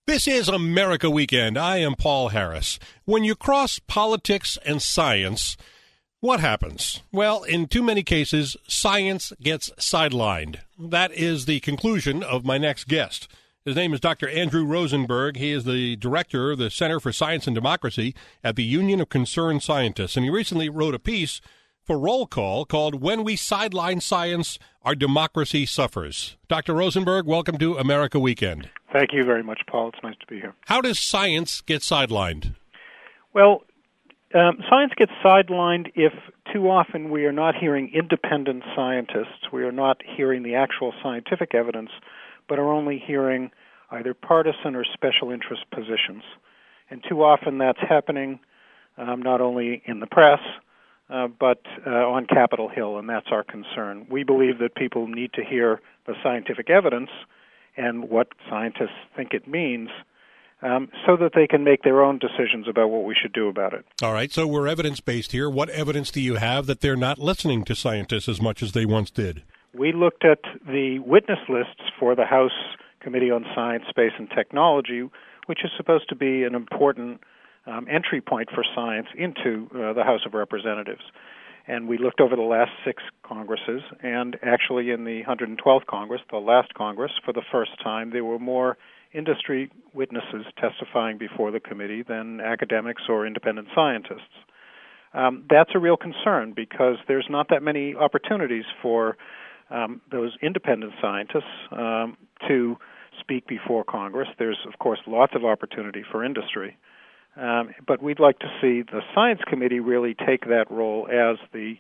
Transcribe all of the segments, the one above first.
This is America Weekend. I am Paul Harris. When you cross politics and science, what happens? Well, in too many cases, science gets sidelined. That is the conclusion of my next guest. His name is Dr. Andrew Rosenberg. He is the director of the Center for Science and Democracy at the Union of Concerned Scientists. And he recently wrote a piece for Roll Call called When We Sideline Science, Our Democracy Suffers. Dr. Rosenberg, welcome to America Weekend. Thank you very much, Paul. It's nice to be here. How does science get sidelined? Well, science gets sidelined if too often we are not hearing independent scientists. We are not hearing the actual scientific evidence, but are only hearing either partisan or special interest positions. And too often that's happening not only in the press, but on Capitol Hill, and that's our concern. We believe that people need to hear the scientific evidence and what scientists think it means so that they can make their own decisions about what we should do about it. All right, so we're evidence-based here. What evidence do you have that they're not listening to scientists as much as they once did? We looked at the witness lists for the House Committee on Science, Space, and Technology, which is supposed to be an important entry point for science into the House of Representatives. And we looked over the last 6 Congresses, and actually in the 112th Congress, the last Congress, for the first time, there were more industry witnesses testifying before the committee than academics or independent scientists. That's a real concern because there's not that many opportunities for those independent scientists to speak before Congress. There's, of course, lots of opportunity for industry. But we'd like to see the Science Committee really take that role as the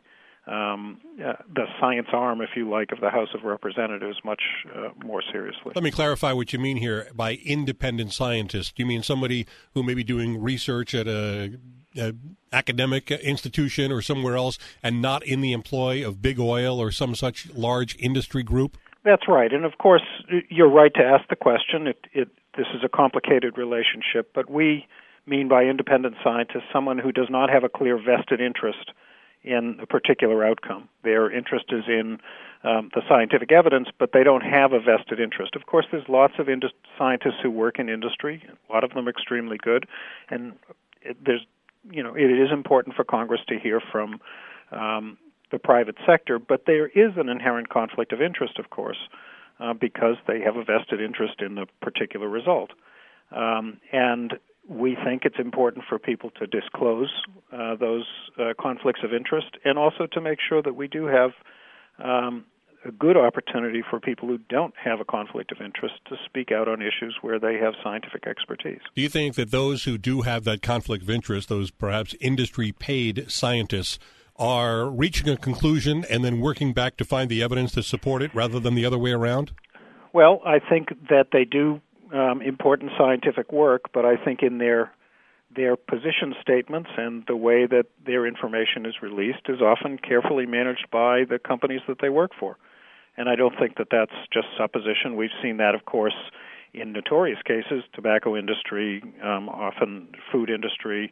science arm, if you like, of the House of Representatives much more seriously. Let me clarify what you mean here by independent scientist. Do you mean somebody who may be doing research at a academic institution or somewhere else and not in the employ of big oil or some such large industry group? That's right. And, of course, you're right to ask the question. This is a complicated relationship, but we mean by independent scientist someone who does not have a clear vested interest in a particular outcome. Their interest is in the scientific evidence, but they don't have a vested interest. Of course, there's lots of scientists who work in industry, a lot of them extremely good, and it is important for Congress to hear from the private sector, but there is an inherent conflict of interest, of course, because they have a vested interest in the particular result. And we think it's important for people to disclose those conflicts of interest and also to make sure that we do have a good opportunity for people who don't have a conflict of interest to speak out on issues where they have scientific expertise. Do you think that those who do have that conflict of interest, those perhaps industry-paid scientists, are reaching a conclusion and then working back to find the evidence to support it rather than the other way around? Well, I think that they do important scientific work, but I think in their position statements and the way that their information is released is often carefully managed by the companies that they work for. And I don't think that that's just supposition. We've seen that, of course, in notorious cases, tobacco industry, often food industry,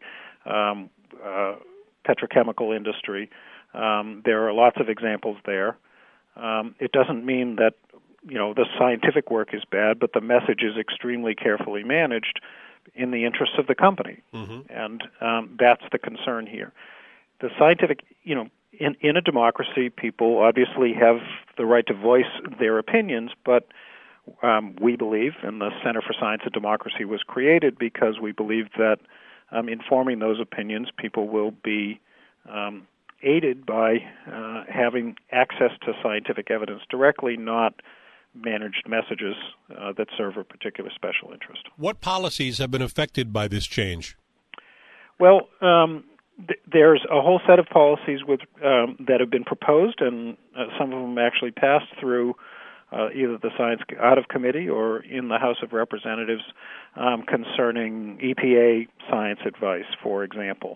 petrochemical industry. There are lots of examples there. It doesn't mean that the scientific work is bad, but the message is extremely carefully managed in the interests of the company. Mm-hmm. And that's the concern here. The scientific, in a democracy, people obviously have the right to voice their opinions, but we believe, and the Center for Science and Democracy was created because we believe that informing those opinions, people will be aided by having access to scientific evidence directly, not managed messages that serve a particular special interest. What policies have been affected by this change? Well, there's a whole set of policies that have been proposed, and some of them actually passed through either the Science out of committee or in the House of Representatives concerning EPA science advice, for example.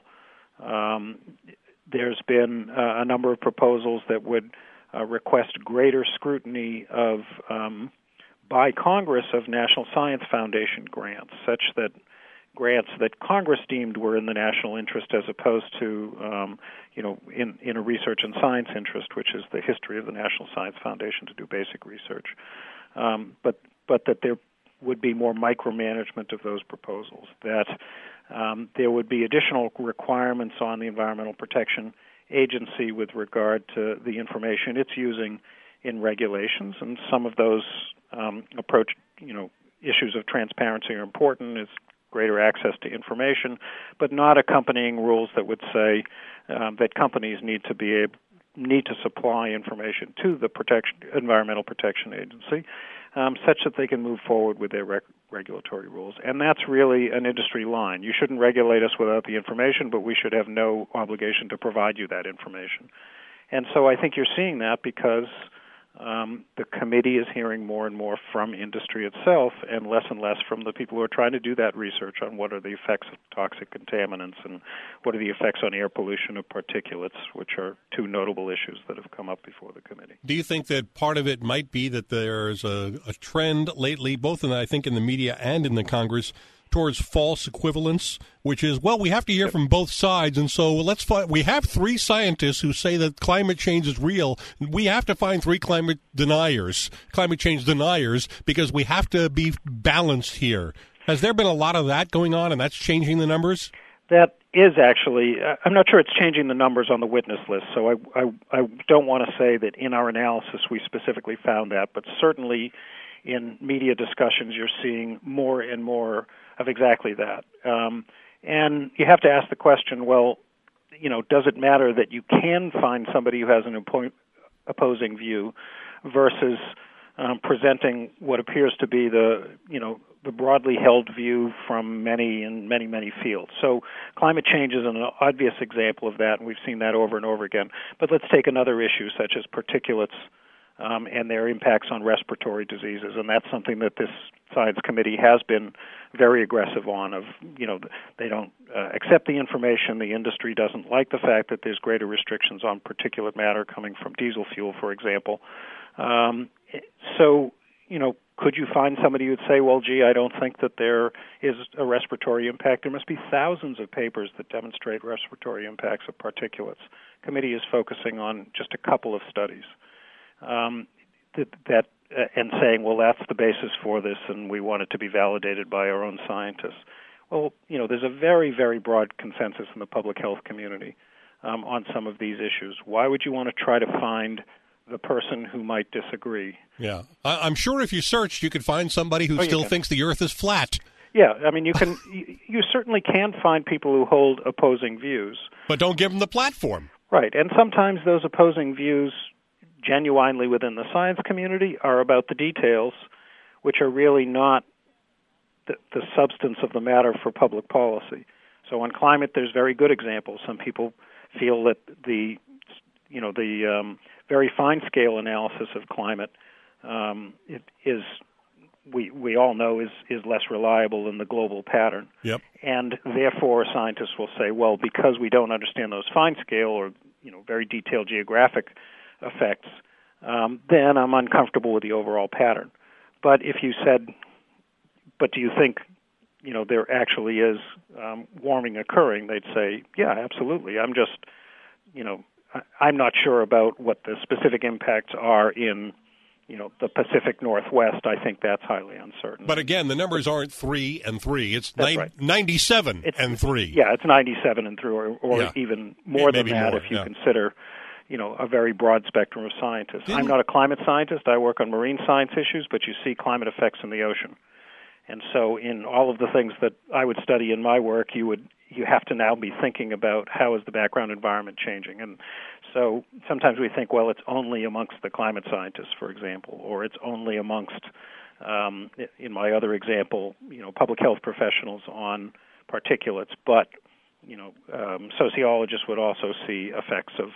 There's been a number of proposals that would request greater scrutiny by Congress of National Science Foundation grants, such that grants that Congress deemed were in the national interest as opposed to, in a research and science interest, which is the history of the National Science Foundation to do basic research. But that there would be more micromanagement of those proposals, that there would be additional requirements on the Environmental Protection Agency with regard to the information it's using in regulations, and some of those issues of transparency are important, is greater access to information, but not accompanying rules that would say that companies need to supply information to the Environmental Protection Agency, such that they can move forward with their regulatory rules. And that's really an industry line. You shouldn't regulate us without the information, but we should have no obligation to provide you that information. And so I think you're seeing that because the committee is hearing more and more from industry itself and less from the people who are trying to do that research on what are the effects of toxic contaminants and what are the effects on air pollution of particulates, which are two notable issues that have come up before the committee. Do you think that part of it might be that there's a trend lately, both in the media and in the Congress, towards false equivalence, which is, well, we have to hear from both sides, and so we have three scientists who say that climate change is real. We have to find three climate change deniers, because we have to be balanced here. Has there been a lot of that going on, and that's changing the numbers? That is actually, I'm not sure it's changing the numbers on the witness list, so I don't want to say that in our analysis we specifically found that, but certainly in media discussions you're seeing more and more of exactly that. And you have to ask the question, well, does it matter that you can find somebody who has an opposing view versus presenting what appears to be the broadly held view from many in many fields. So climate change is an obvious example of that, and we've seen that over and over again. But let's take another issue, such as particulates and their impacts on respiratory diseases, and that's something that this science committee has been very aggressive on. They don't accept the information. The industry doesn't like the fact that there's greater restrictions on particulate matter coming from diesel fuel, for example. Could you find somebody who would say, well, gee, I don't think that there is a respiratory impact? There must be thousands of papers that demonstrate respiratory impacts of particulates. The committee is focusing on just a couple of studies. And saying, well, that's the basis for this, and we want it to be validated by our own scientists. Well, there's a very, very broad consensus in the public health community on some of these issues. Why would you want to try to find the person who might disagree? Yeah. I'm sure if you searched, you could find somebody who still thinks the earth is flat. Yeah, I mean, you certainly can find people who hold opposing views. But don't give them the platform. Right, and sometimes those opposing views genuinely within the science community are about the details, which are really not the substance of the matter for public policy. So on climate, there's very good examples. Some people feel that the very fine scale analysis of climate we all know is less reliable than the global pattern. Yep. And therefore, scientists will say, well, because we don't understand those fine scale or very detailed geographic effects, then I'm uncomfortable with the overall pattern. But if you said, but do you think there actually is warming occurring, they'd say, yeah, absolutely. I'm just, I'm not sure about what the specific impacts are in the Pacific Northwest. I think that's highly uncertain. But again, the numbers aren't 3 and 3. It's right. 97 and 3. Yeah, it's 97 and 3, or even more than that if you consider a very broad spectrum of scientists. I'm not a climate scientist. I work on marine science issues, but you see climate effects in the ocean. And so in all of the things that I would study in my work, you have to now be thinking about how is the background environment changing. And so sometimes we think, well, it's only amongst the climate scientists, for example, or it's only amongst, in my other example, public health professionals on particulates. But sociologists would also see effects of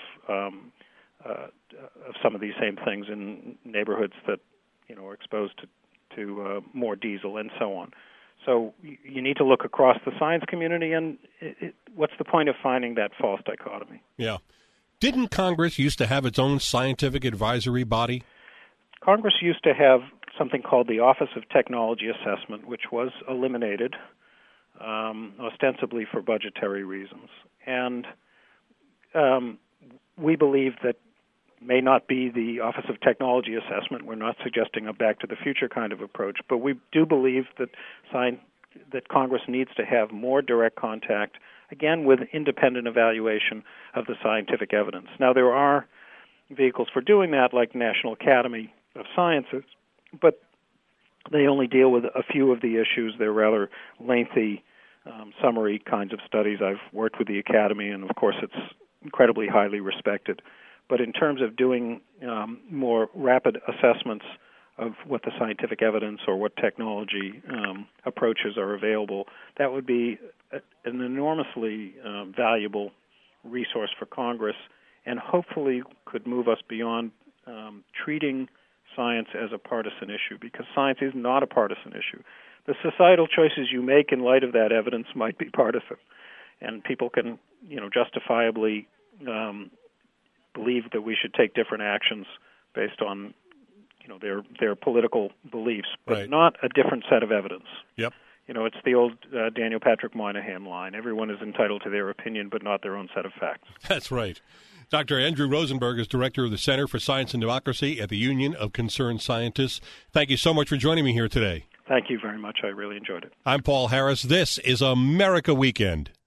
some of these same things in neighborhoods that are exposed to more diesel and so on. So you need to look across the science community, and what's the point of finding that false dichotomy? Yeah. Didn't Congress used to have its own scientific advisory body? Congress used to have something called the Office of Technology Assessment, which was eliminated ostensibly for budgetary reasons. And we believe that may not be the Office of Technology assessment. We're not suggesting a Back to the Future kind of approach, but we do believe that Congress needs to have more direct contact, again, with independent evaluation of the scientific evidence. Now, there are vehicles for doing that, like National Academy of Sciences, but they only deal with a few of the issues. They're rather lengthy, summary kinds of studies. I've worked with the Academy, and of course it's incredibly highly respected. But in terms of doing more rapid assessments of what the scientific evidence or what technology approaches are available, that would be an enormously valuable resource for Congress, and hopefully could move us beyond treating science as a partisan issue, because science is not a partisan issue. The societal choices you make in light of that evidence might be partisan, and people can, justifiably believe that we should take different actions based on, their political beliefs, but right. Not a different set of evidence. Yep. It's the old Daniel Patrick Moynihan line: everyone is entitled to their opinion, but not their own set of facts. That's right. Dr. Andrew Rosenberg is director of the Center for Science and Democracy at the Union of Concerned Scientists. Thank you so much for joining me here today. Thank you very much. I really enjoyed it. I'm Paul Harris. This is America Weekend.